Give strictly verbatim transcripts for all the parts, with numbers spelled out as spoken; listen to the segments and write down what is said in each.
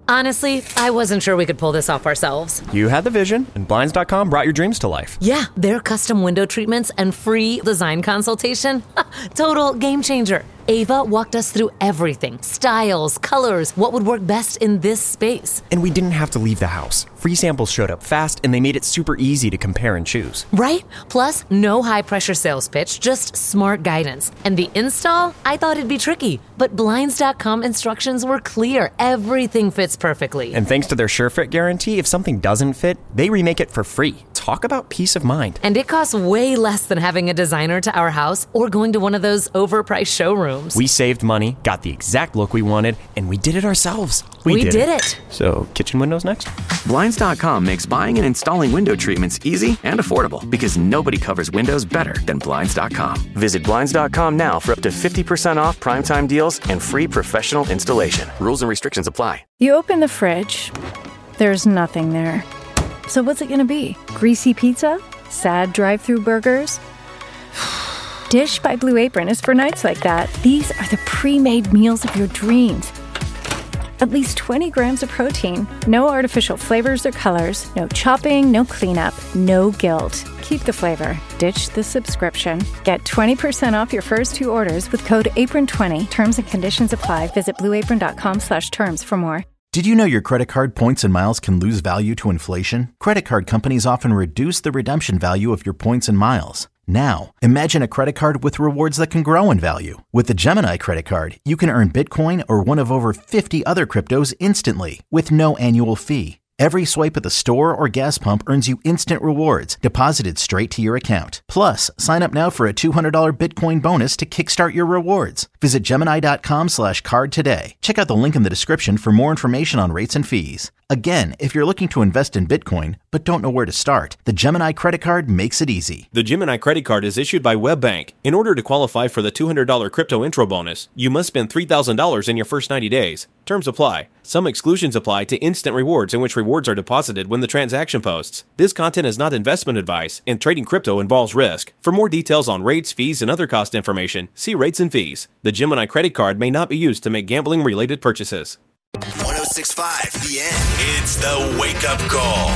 Honestly, I wasn't sure we could pull this off ourselves. You had the vision, and Blinds dot com brought your dreams to life. Yeah, their custom window treatments and free design consultation. Total game changer. Ava walked us through everything. Styles, colors, what would work best in this space. And we didn't have to leave the house. Free samples showed up fast, and they made it super easy to compare and choose. Right? Plus, no high-pressure sales pitch, just smart guidance. And the install? I thought it'd be tricky, but Blinds dot com instructions were clear. Everything fits perfectly. And thanks to their SureFit guarantee, if something doesn't fit, they remake it for free. Talk about peace of mind. And it costs way less than having a designer to our house or going to one of those overpriced showrooms. We saved money, got the exact look we wanted, and we did it ourselves. We, we did, did it. it. So, kitchen windows next? Blinds dot com makes buying and installing window treatments easy and affordable because nobody covers windows better than Blinds dot com. Visit Blinds dot com now for up to fifty percent off primetime deals and free professional installation. Rules and restrictions apply. You open the fridge. There's nothing there. So what's it going to be? Greasy pizza? Sad drive-through burgers? Dish by Blue Apron is for nights like that. These are the pre-made meals of your dreams. At least twenty grams of protein, no artificial flavors or colors, no chopping, no cleanup, no guilt. Keep the flavor. Ditch the subscription. Get twenty percent off your first two orders with code apron twenty. Terms and conditions apply. Visit blue apron dot com slash terms for more. Did you know your credit card points and miles can lose value to inflation? Credit card companies often reduce the redemption value of your points and miles. Now, imagine a credit card with rewards that can grow in value. With the Gemini credit card, you can earn Bitcoin or one of over fifty other cryptos instantly with no annual fee. Every swipe at the store or gas pump earns you instant rewards deposited straight to your account. Plus, sign up now for a two hundred dollars Bitcoin bonus to kickstart your rewards. Visit Gemini dot com slash card today. Check out the link in the description for more information on rates and fees. Again, if you're looking to invest in Bitcoin but don't know where to start, the Gemini credit card makes it easy. The Gemini credit card is issued by WebBank. In order to qualify for the two hundred dollars crypto intro bonus, you must spend three thousand dollars in your first ninety days. Terms apply. Some exclusions apply to instant rewards, in which rewards are deposited when the transaction posts. This content is not investment advice, and trading crypto involves risk. For more details on rates, fees, and other cost information, see rates and fees. The Gemini credit card may not be used to make gambling-related purchases. one oh six point five The End. It's the wake-up call.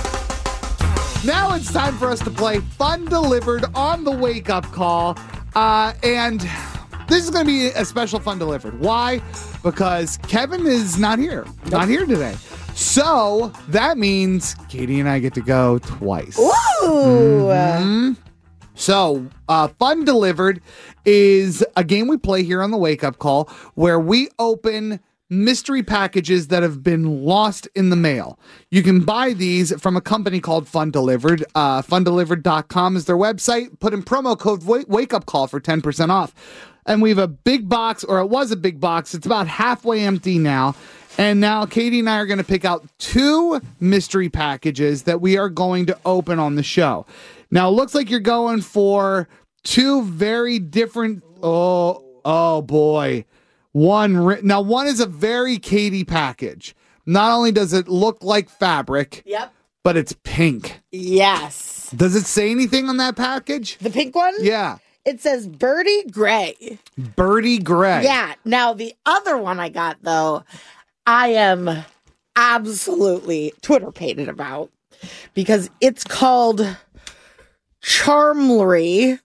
Now it's time for us to play Fun Delivered on the wake-up call. Uh, and this is going to be a special Fun Delivered. Why? Because Kevin is not here. Nope. Not here today. So that means Katie and I get to go twice. Ooh! Mm-hmm. So, uh, Fun Delivered is a game we play here on the wake-up call where we open mystery packages that have been lost in the mail. You can buy these from a company called Fun Delivered. Uh, fun delivered dot com is their website. Put in promo code wake up call for ten percent off. And we have a big box, or it was a big box. It's about halfway empty now. And now Katie and I are going to pick out two mystery packages that we are going to open on the show. Now, it looks like you're going for two very different... Oh, oh boy. One now, one is a very Katie package. Not only does it look like fabric, yep, but it's pink. Yes. Does it say anything on that package? The pink one? Yeah. It says Birdie Gray. Birdie Gray. Yeah. Now, the other one I got, though, I am absolutely Twitter-pated about because it's called Charmlery.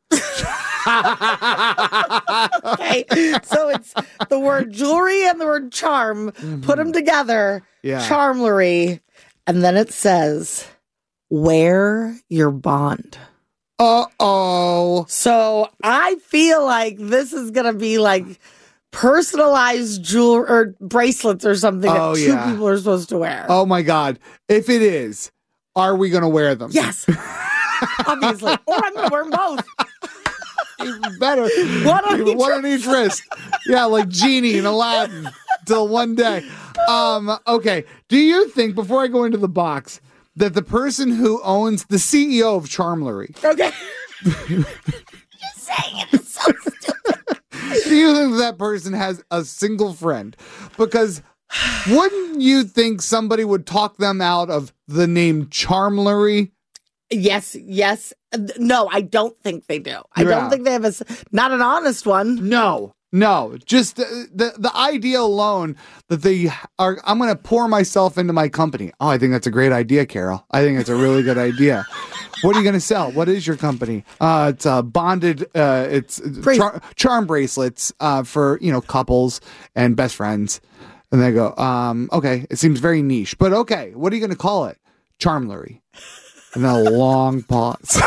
Okay, so it's the word jewelry and the word charm, mm-hmm. Put them together, yeah. Charmlery, and then it says, wear your bond. Uh-oh. So I feel like this is going to be like personalized jewelry or bracelets or something oh, that two yeah. people are supposed to wear. Oh, my God. If it is, are we going to wear them? Yes. Obviously. Or I'm going to wear them both. Even better. One on, each, one on each wrist. Yeah, like Genie and Aladdin. Till one day. Um, okay. Do you think, before I go into the box, that the person who owns the C E O of Charmlery... Okay. You're saying it's so stupid. Do you think that person has a single friend? Because wouldn't you think somebody would talk them out of the name Charmlery? Yes, yes. No, I don't think they do. I yeah. don't think they have a, not an honest one. No. No, just the, the the idea alone that they are, I'm going to pour myself into my company. Oh, I think that's a great idea, Carol. I think it's a really good idea. What are you going to sell? What is your company? Uh, it's uh, bonded, uh, it's char- charm bracelets uh, for, you know, couples and best friends. And they go, um, okay, it seems very niche, but okay, what are you going to call it? Charmlery. And then a long pause.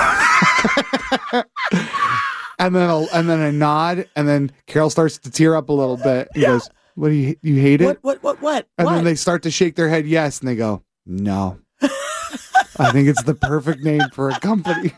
And then, a, and then a nod, and then Carol starts to tear up a little bit. He goes, "What do you you hate it? What what what what?" And what? then they start to shake their head yes, and they go, "No." I think it's the perfect name for a company.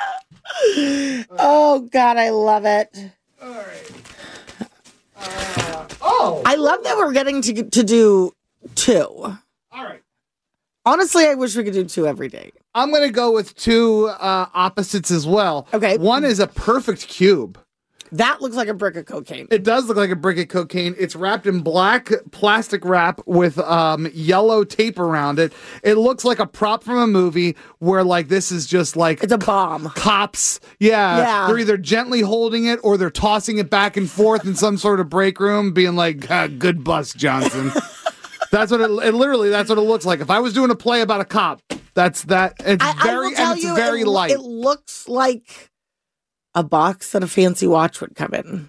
Oh God, I love it. All right. Uh, oh, I love that we're getting to to do two. All right. Honestly, I wish we could do two every day. I'm going to go with two uh, opposites as well. Okay. One is a perfect cube. That looks like a brick of cocaine. It does look like a brick of cocaine. It's wrapped in black plastic wrap with um, yellow tape around it. It looks like a prop from a movie where, like, this is just like... It's a bomb. Cops. Yeah. Yeah. They're either gently holding it or they're tossing it back and forth in some sort of break room, being like, ah, good bust, Johnson. That's what it, it literally, that's what it looks like. If I was doing a play about a cop, that's that. It's I, very, I will tell and it's you, very it, light. It looks like a box that a fancy watch would come in.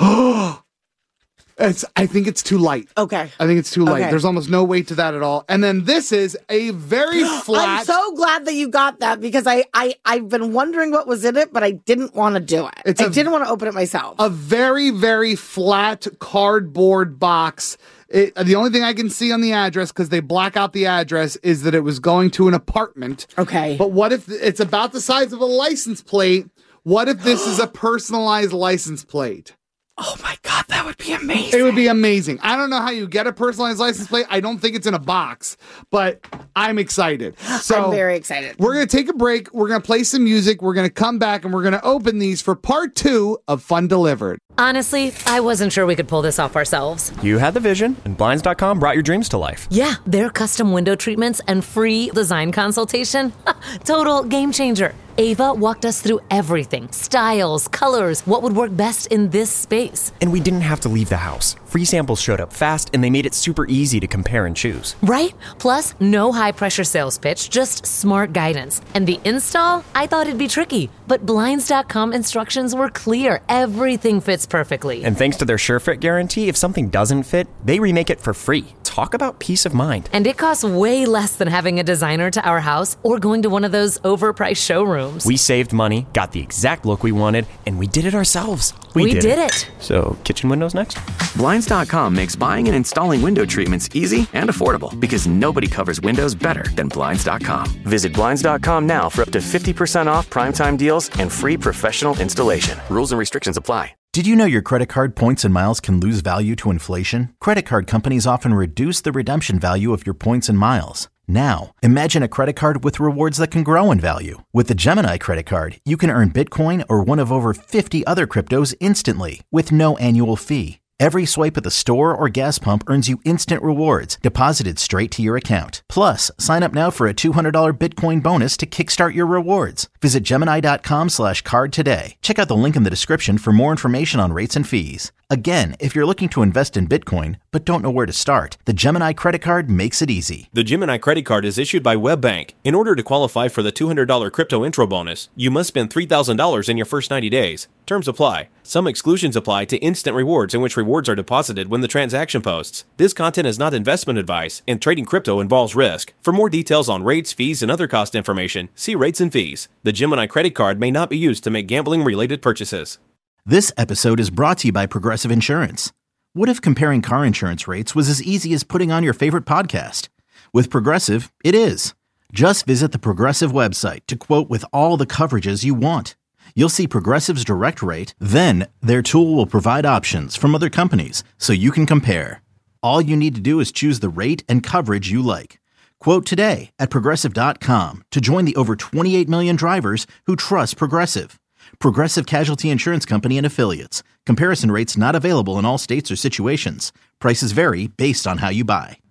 It's, I think it's too light. Okay. I think it's too light. Okay. There's almost no weight to that at all. And then this is a very flat. I'm so glad that you got that because I, I, I've been wondering what was in it, but I didn't want to do it. It's I a- didn't want to open it myself. A very, very flat cardboard box. It, the only thing I can see on the address, because they black out the address, is that it was going to an apartment. Okay. But what if it's about the size of a license plate? What if this is a personalized license plate? Oh my God, that would be amazing. It would be amazing. I don't know how you get a personalized license plate. I don't think it's in a box, but I'm excited. So I'm very excited. We're going to take a break. We're going to play some music. We're going to come back and we're going to open these for part two of Fun Delivered. Honestly, I wasn't sure we could pull this off ourselves. You had the vision, and Blinds dot com brought your dreams to life. Yeah, their custom window treatments and free design consultation. Total game changer. Ava walked us through everything. Styles, colors, what would work best in this space. And we didn't have to leave the house. Free samples showed up fast, and they made it super easy to compare and choose. Right? Plus, no high-pressure sales pitch, just smart guidance. And the install? I thought it'd be tricky. But Blinds dot com instructions were clear. Everything fits perfectly. And thanks to their SureFit guarantee, if something doesn't fit, they remake it for free. Talk about peace of mind. And it costs way less than having a designer to our house or going to one of those overpriced showrooms. We saved money, got the exact look we wanted, and we did it ourselves. We, we did, did it. it. So, kitchen windows next? Blinds dot com makes buying and installing window treatments easy and affordable because nobody covers windows better than Blinds dot com. Visit Blinds dot com now for up to fifty percent off primetime deals and free professional installation. Rules and restrictions apply. Did you know your credit card points and miles can lose value to inflation? Credit card companies often reduce the redemption value of your points and miles. Now, imagine a credit card with rewards that can grow in value. With the Gemini credit card, you can earn Bitcoin or one of over fifty other cryptos instantly with no annual fee. Every swipe at the store or gas pump earns you instant rewards deposited straight to your account. Plus, sign up now for a two hundred dollars Bitcoin bonus to kickstart your rewards. Visit Gemini dot com slash card today. Check out the link in the description for more information on rates and fees. Again, if you're looking to invest in Bitcoin but don't know where to start, the Gemini credit card makes it easy. The Gemini credit card is issued by WebBank. In order to qualify for the two hundred dollars crypto intro bonus, you must spend three thousand dollars in your first ninety days. Terms apply. Some exclusions apply to instant rewards, in which rewards are deposited when the transaction posts. This content is not investment advice, and trading crypto involves risk. For more details on rates, fees, and other cost information, see rates and fees. The Gemini credit card may not be used to make gambling-related purchases. This episode is brought to you by Progressive Insurance. What if comparing car insurance rates was as easy as putting on your favorite podcast? With Progressive, it is. Just visit the Progressive website to quote with all the coverages you want. You'll see Progressive's direct rate, then their tool will provide options from other companies so you can compare. All you need to do is choose the rate and coverage you like. Quote today at Progressive dot com to join the over twenty-eight million drivers who trust Progressive. Progressive Casualty Insurance Company and Affiliates. Comparison rates not available in all states or situations. Prices vary based on how you buy.